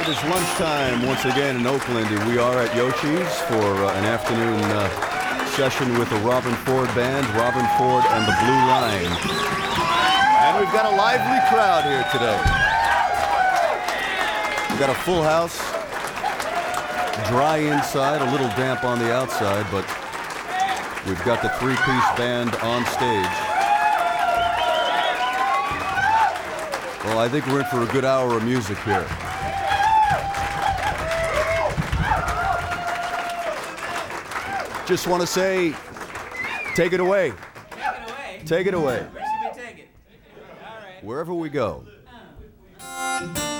is lunchtime once again in Oakland, and we are at Yoshi's for an afternoon session with the Robben Ford Band, Robben Ford and the Blue Line. And we've got a lively crowd here today. We've got a full house, dry inside, a little damp on the outside, but we've got the three-piece band on stage. Well, I think we're in for a good hour of music here. Just want to say, take it away. Take it away? Take it away. Where should we take it? All right. Wherever we go.